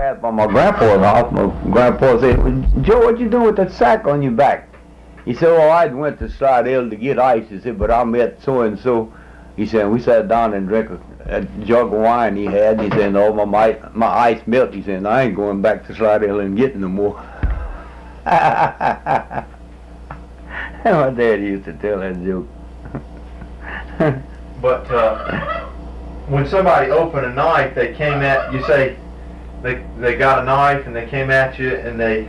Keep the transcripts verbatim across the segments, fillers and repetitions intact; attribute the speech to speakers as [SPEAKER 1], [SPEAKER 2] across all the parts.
[SPEAKER 1] At my grandpa's house, my grandpa said, "Joe, what you doing with that sack on your back?" He said, "Oh, I went to Slidell to get ice." He said, "But I met so-and-so." He said, "We sat down and drank a, a jug of wine he had." He said, "Oh, my, my, my ice melted." He said, "I ain't going back to Slidell and getting no more." My dad used to tell that joke.
[SPEAKER 2] But uh, when somebody opened a knife, they came at, you say, they they got a knife and they came at you and they,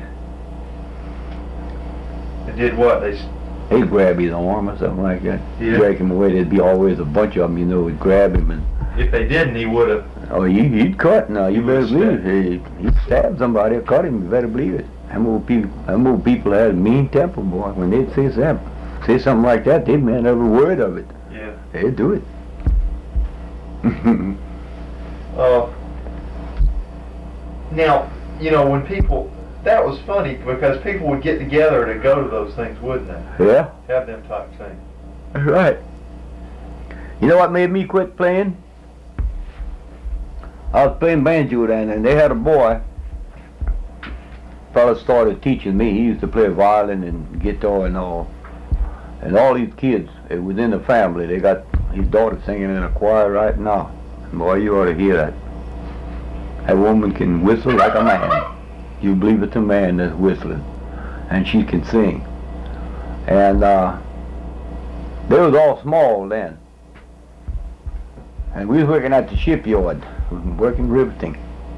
[SPEAKER 2] they did what? They
[SPEAKER 1] He'd grab his arm or something like that.
[SPEAKER 2] Yeah.
[SPEAKER 1] Drag him away. There'd be always a bunch of them, you know, would grab him. And
[SPEAKER 2] if they didn't, he would have.
[SPEAKER 1] oh, he, he'd cut now. You
[SPEAKER 2] He
[SPEAKER 1] better
[SPEAKER 2] would
[SPEAKER 1] believe it. He, he'd stab somebody or cut him. You better believe it. Them old people, them old people had a mean temper, boy. When they'd say something, say something like that, they'd mean every word of it.
[SPEAKER 2] Yeah.
[SPEAKER 1] They'd do it.
[SPEAKER 2] Uh, now, you know, when people, that was funny because people would get together to go to those things, wouldn't they?
[SPEAKER 1] Yeah.
[SPEAKER 2] Have them type things.
[SPEAKER 1] That's right. You know what made me quit playing? I was playing banjo then, and they had a boy. Fella started teaching me. He used to play violin and guitar and all. And all these kids uh, within the family, they got his daughter singing in a choir right now. Boy, you ought to hear that. That woman can whistle like a man. You believe it's a man that's whistling. And she can sing. And uh, they was all small then. And we was working at the shipyard, working riveting.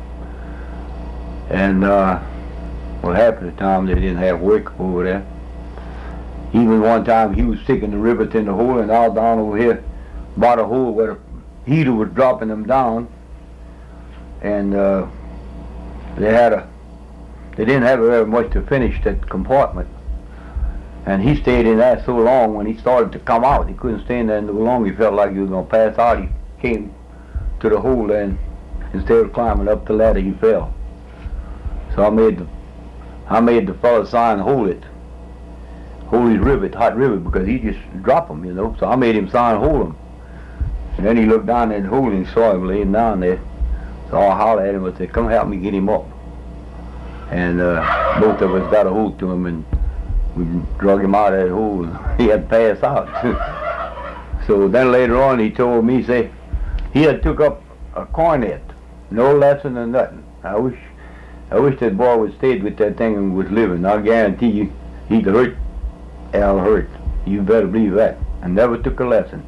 [SPEAKER 1] And uh, well, half of the time they didn't have work over there. Even one time he was sticking the rivets in the hole, and I was down over here by the hole where the heater was dropping them down. And uh, they had a, they didn't have very much to finish that compartment. And he stayed in there so long, when he started to come out, he couldn't stay in there no longer. He felt like he was going to pass out. He came to the hole, and instead of climbing up the ladder, he fell. So I made the, I made the fellow sign, hold it. Hold his rivet, hot rivet, because he just dropped them, you know. So I made him sign, hold him. And then he looked down at the hole and he saw him laying down there. So I hollered at him and said, "Come help me get him up." And uh, both of us got a hold to him, and we drug him out of that hole, and he had passed out. So then later on he told me, say, he had took up a cornet, no lesson or nothing. I wish, I wish that boy would stayed with that thing and was living. I guarantee you, he'd hurt Al Hurt. You better believe that. And never took a lesson.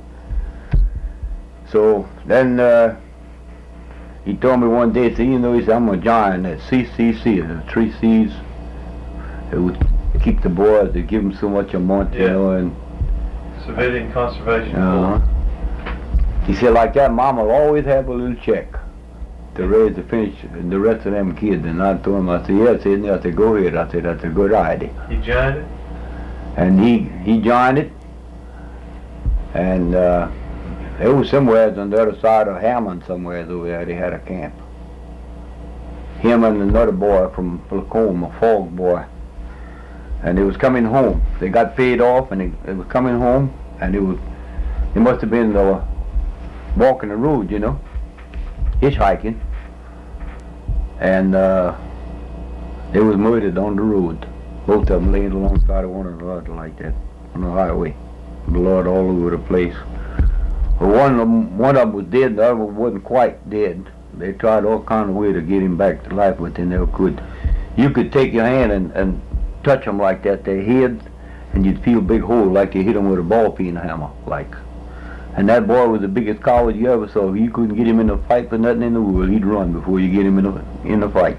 [SPEAKER 1] So then uh, he told me one day, see, you know, he said, "I'm going to join that C C C, the three C's. It would keep the boys, they give them so much a month,
[SPEAKER 2] Yeah.
[SPEAKER 1] you know." And
[SPEAKER 2] Civilian Conservation
[SPEAKER 1] uh,
[SPEAKER 2] Corps.
[SPEAKER 1] he said, like that, Mama will always have a little check to raise the finish the rest of them kids. And I told him, I said, "Yes," he said, "I said, go ahead." I said, "That's a good idea."
[SPEAKER 2] He joined it?
[SPEAKER 1] And he, he joined it, and uh, it was somewhere on the other side of Hammond somewhere over there. They had a camp. Him and another boy from Lacombe, a Fog boy, and they was coming home. They got paid off, and they, they was coming home, and they was, they must have been uh, walking the road, you know, hitchhiking, and uh, they was murdered on the road. Both of them laid alongside of one another like that on the highway. Blood all over the place. Well, one of them, one of them was dead, the other one wasn't quite dead. They tried all kind of way to get him back to life, but they never could. You could take your hand and, and touch them like that, their heads, and you'd feel a big hole like you hit them with a ball peen hammer, like. And that boy was the biggest coward you ever saw. If you couldn't get him in a fight for nothing in the world, he'd run before you get him in a, in a fight.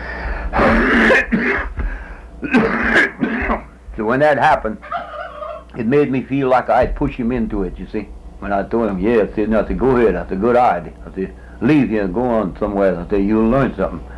[SPEAKER 1] So when that happened, it made me feel like I'd push him into it, you see. When I told him, "Yeah," I said, "No," I said, "Go ahead." That's a good idea. I said, "Leave here and go on somewhere." I said, "You'll learn something."